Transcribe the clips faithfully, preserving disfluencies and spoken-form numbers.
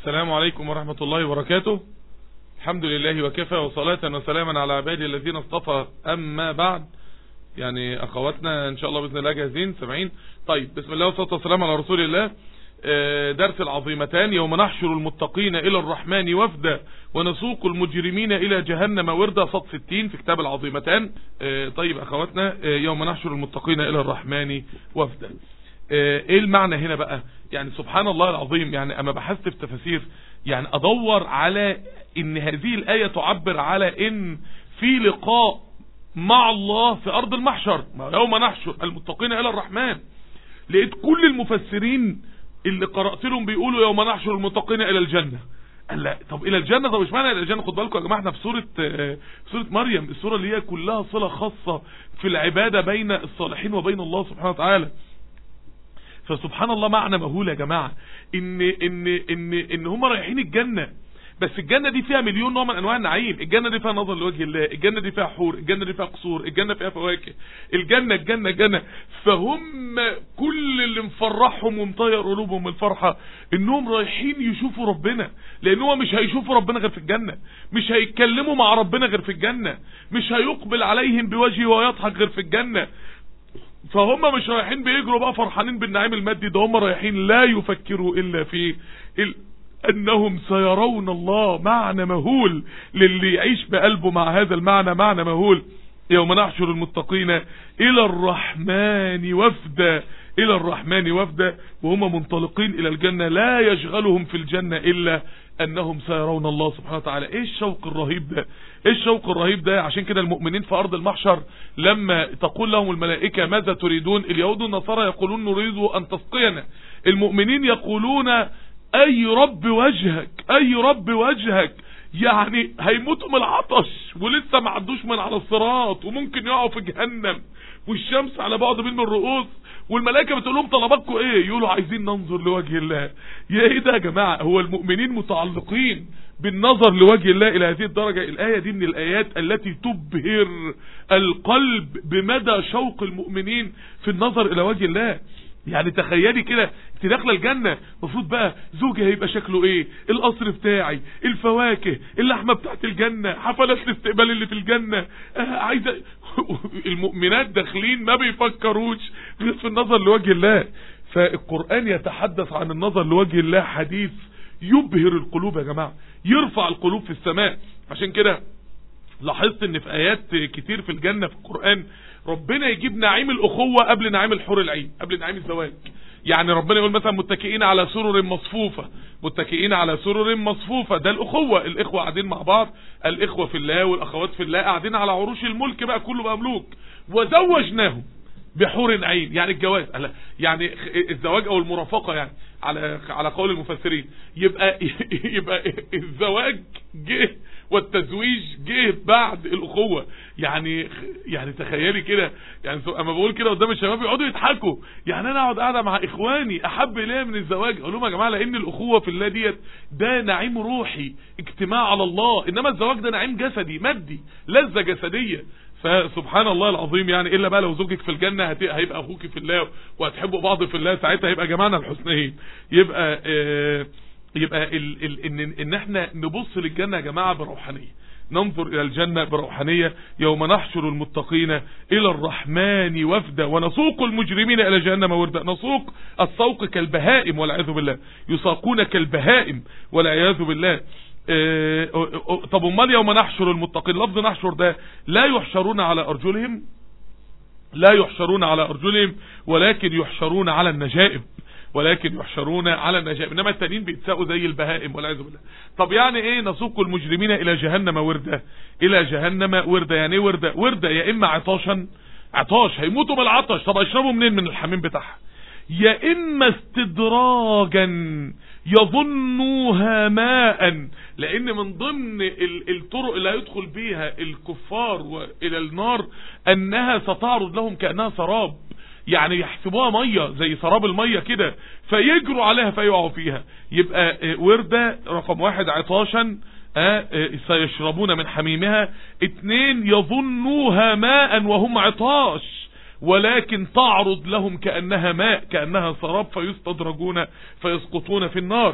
السلام عليكم ورحمة الله وبركاته. الحمد لله وكفى، وصلاة وسلاما على عباده الذين اصطفى، أما بعد. يعني أخواتنا إن شاء الله بإذن الله جاهزين سامعين؟ طيب، بسم الله والصلاة والسلام على رسول الله. درس العظيمتان: يوم نحشر المتقين إلى الرحمن وفدا ونسوق المجرمين إلى جهنم وردا، صد ستين في كتاب العظيمتان. طيب أخواتنا، يوم نحشر المتقين إلى الرحمن وفدا، ايه المعنى هنا بقى؟ يعني سبحان الله العظيم، يعني اما بحثت في تفاسير يعني ادور على ان هذه الآية تعبر على ان في لقاء مع الله في ارض المحشر. يوم نحشر المتقين الى الرحمن، لقيت كل المفسرين اللي قرأت لهم بيقولوا يوم نحشر المتقين الى الجنة. قال لا، طب الى الجنة، طب اشمعنى الى الجنة؟ خد بالكم يا جماعه، احنا في سوره سوره مريم، السوره اللي هي كلها صلة خاصة في العبادة بين الصالحين وبين الله سبحانه وتعالى. فسبحان الله معنى مهول يا جماعة، ان ان ان ان هم رايحين الجنة، بس الجنة دي فيها مليون نوع من انواع النعيم. الجنة دي فيها نظر لوجه الله، الجنة دي فيها حور، الجنة دي فيها قصور، الجنة فيها فواكه، الجنة الجنة الجنة. فهم كل اللي مفرحهم ومطير قلوبهم من الفرحة انهم رايحين يشوفوا ربنا، لان هو مش هيشوفوا ربنا غير في الجنة، مش هيتكلموا مع ربنا غير في الجنة، مش هيقبل عليهم بوجهه ويضحك غير في الجنة. فهم مش رايحين بيجروا بقى فرحانين بالنعيم المادي، ده هم رايحين لا يفكروا الا في ال... انهم سيرون الله. معنى مهول للي يعيش بقلبه مع هذا المعنى، معنى مهول. يوم نحشر المتقين الى الرحمن وفدا، الى الرحمن وفدا، وهم منطلقين الى الجنة، لا يشغلهم في الجنة الا انهم سيرون الله سبحانه وتعالى. ايه الشوق الرهيب ده، ايه الشوق الرهيب ده. عشان كده المؤمنين في ارض المحشر لما تقول لهم الملائكة ماذا تريدون، اليهود والنصارى يقولون نريد ان تسقينا، المؤمنين يقولون اي رب وجهك، اي رب وجهك. يعني هيموتوا من العطش ولسه ما عدوش من على الصراط، وممكن يقعوا في جهنم والشمس على بعد من الرؤوس، والملائكه بتقول لهم طلباتكم ايه؟ يقولوا عايزين ننظر لوجه الله. يا ايه ده يا جماعه؟ هو المؤمنين متعلقين بالنظر لوجه الله الى هذه الدرجه. الايه دي من الايات التي تبهر القلب بمدى شوق المؤمنين في النظر الى وجه الله. يعني تخيلي كده، انت داخله الجنه، المفروض بقى زوجي هيبقى شكله ايه، القصر بتاعي، الفواكه، اللحمه بتاعت الجنه، حفلات الاستقبال اللي في الجنه، آه عايزه المؤمنات داخلين ما بيفكروش غير في النظر لوجه الله. فالقرآن يتحدث عن النظر لوجه الله حديث يبهر القلوب يا جماعه، يرفع القلوب في السماء. عشان كده لاحظت ان في ايات كتير في الجنة في القرآن ربنا يجيب نعيم الاخوة قبل نعيم الحور العين، قبل نعيم الزواج. يعني ربنا يقول مثلا متكئين على سرر مصفوفة، متكئين على سرر مصفوفة، ده الاخوة، الاخوة قاعدين مع بعض، الاخوة في الله والاخوات في الله قاعدين على عروش الملك بقى، كله بقى ملوك. وزوجناهم بحور عين، يعني الجواز، يعني الزواج او المرافقة، يعني على على قول المفسرين. يبقى يبقى الزواج جه والتزويج جه بعد الاخوه. يعني يعني تخيلي كده، يعني اما بقول كده قدام الشباب يقعدوا يضحكوا، يعني انا اقعد قاعده مع اخواني احب الي من الزواج. اقول لهم يا جماعه لان الاخوه في الله ديت ده نعيم روحي، اجتماع على الله، انما الزواج ده نعيم جسدي مادي، لذه جسديه. فسبحان الله العظيم، يعني الا بقى لو زوجك في الجنه هيبقى اخوك في الله وهتحبوا بعض في الله، ساعتها هيبقى جمعنا الحسنيين. يبقى آه يبقى ال ال ان ان احنا نبص للجنه يا جماعه بروحانيه، ننظر الى الجنه بروحانيه. يوم نحشر المتقين الى الرحمن وفدا ونسوق المجرمين الى جهنم وردا. نسوق، السوق كالبهائم والعياذ بالله، يساقون كالبهائم والعياذ بالله. اه طب امال يوم نحشر المتقين، لفظ نحشر ده لا يحشرون على ارجلهم، لا يحشرون على ارجلهم ولكن يحشرون على النجائب، ولكن يحشرون على النجائب، انما التانيين بيتساقوا زي البهائم والعياذ بالله. طب يعني ايه نسوق المجرمين الى جهنم وردا؟ الى جهنم وردا، يعني ايه وردا؟ وردا يا اما عطاشا، عطاش هيموتوا من العطش، طب اشربوا منين؟ من الحميم بتاعها. يا اما استدراجا يظنوها ماء، لان من ضمن الطرق اللي هيدخل بيها الكفار الى النار انها ستعرض لهم كأنها سراب، يعني يحسبوها مية زي سراب المية كده، فيجروا عليها فيقعوا فيها. يبقى وردة رقم واحد عطاشا، اه سيشربون من حميمها. اتنين يظنوها ماء وهم عطاش، ولكن تعرض لهم كأنها ماء، كأنها سراب، فيستدرجون فيسقطون في النار.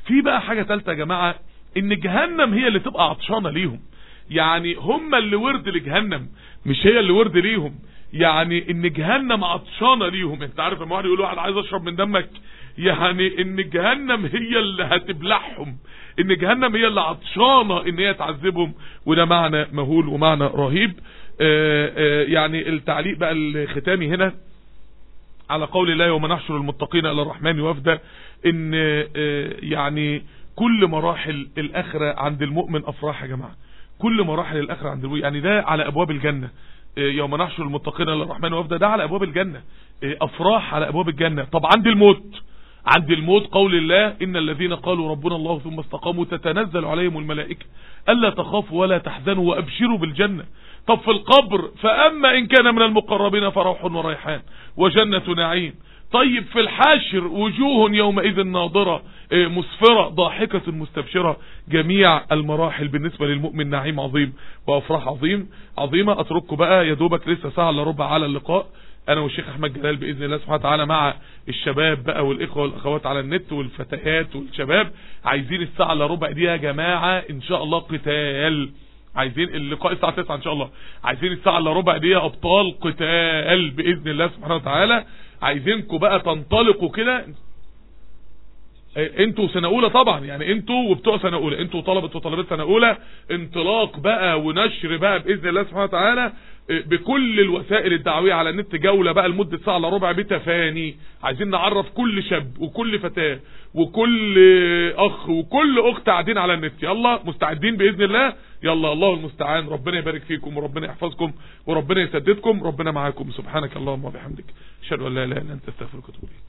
في بقى حاجة ثالثه يا جماعة، ان جهنم هي اللي تبقى عطشانة ليهم، يعني هم اللي ورد لجهنم مش هي اللي ورد ليهم، يعني ان جهنم عطشانة ليهم. انت عارف لما واحد يقول واحد عايز اشرب من دمك، يعني ان جهنم هي اللي هتبلعهم، ان جهنم هي اللي عطشانة ان هي تعذبهم. وده معنى مهول ومعنى رهيب. آآ آآ يعني التعليق بقى الختامي هنا على قول الله يوم نحشر المتقين الى الرحمن وفدا، ان يعني كل مراحل الاخرة عند المؤمن افراح يا جماعة، كل مراحل الاخرة عند المؤمن، يعني ده على ابواب الجنة. يوم نحشر المتقين الى الرحمن وفدا ده على ابواب الجنة، افراح على ابواب الجنة. طب عند الموت، عند الموت قول الله ان الذين قالوا ربنا الله ثم استقاموا تتنزل عليهم الملائكة الا تخافوا ولا تحزنوا وابشروا بالجنة. طب في القبر، فاما ان كان من المقربين فروح وريحان وجنة نعيم. طيب في الحاشر وجوه يومئذ ناظرة مسفرة ضاحكة مستبشرة. جميع المراحل بالنسبة للمؤمن نعيم عظيم وافراح عظيم عظيمة. اترككم بقى يا دوبك لسه ساعة الا ربع على اللقاء، انا والشيخ احمد جلال باذن الله سبحانه وتعالى مع الشباب بقى والاخوه والاخوات على النت والفتيات والشباب. عايزين الساعه الا ربع دي يا جماعه ان شاء الله قتال، عايزين اللقاء الساعه تسعة ان شاء الله، عايزين الساعه الا ربع دي يا ابطال قتال باذن الله سبحانه وتعالى. عايزينكم بقى تنطلقوا كده، انتوا سنة اولى طبعا، يعني انتوا وبتوع سنة اولى، انتوا طلبة وطالبات سنة اولى، انطلاق بقى ونشر بقى باذن الله سبحانه وتعالى بكل الوسائل الدعوية على النت، جولة بقى لمدة ساعة الا ربع بتفاني. عايزين نعرف كل شاب وكل فتاة وكل اخ وكل اخت قاعدين على النت. يلا مستعدين باذن الله؟ يلا الله المستعان. ربنا يبارك فيكم وربنا يحفظكم وربنا يسددكم، ربنا معاكم. سبحانك اللهم وبحمدك اشهد ان لا اله الا انت استغفرك واتوب اليك.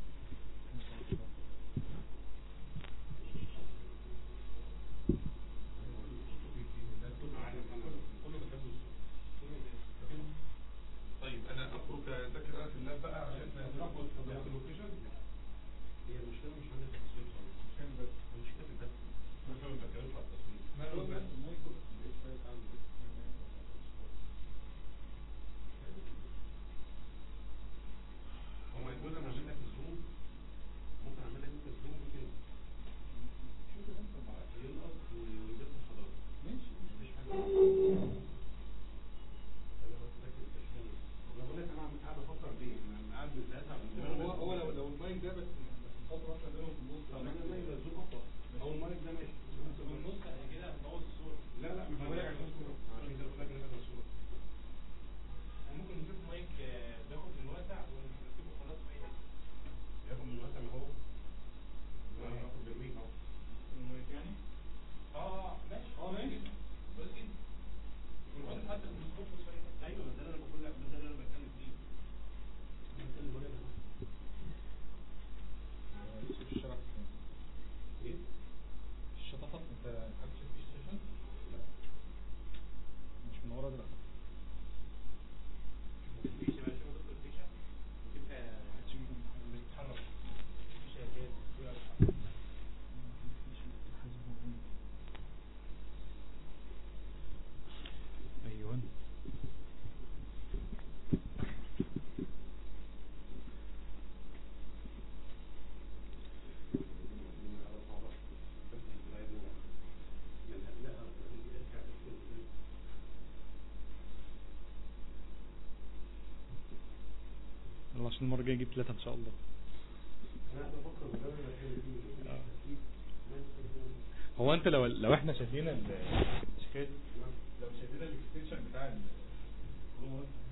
عشان المرة الجاية نجيب ثلاثة ان شاء الله. هو انت لو لو احنا شايفين ال لو شايفين الاكستنشن بتاع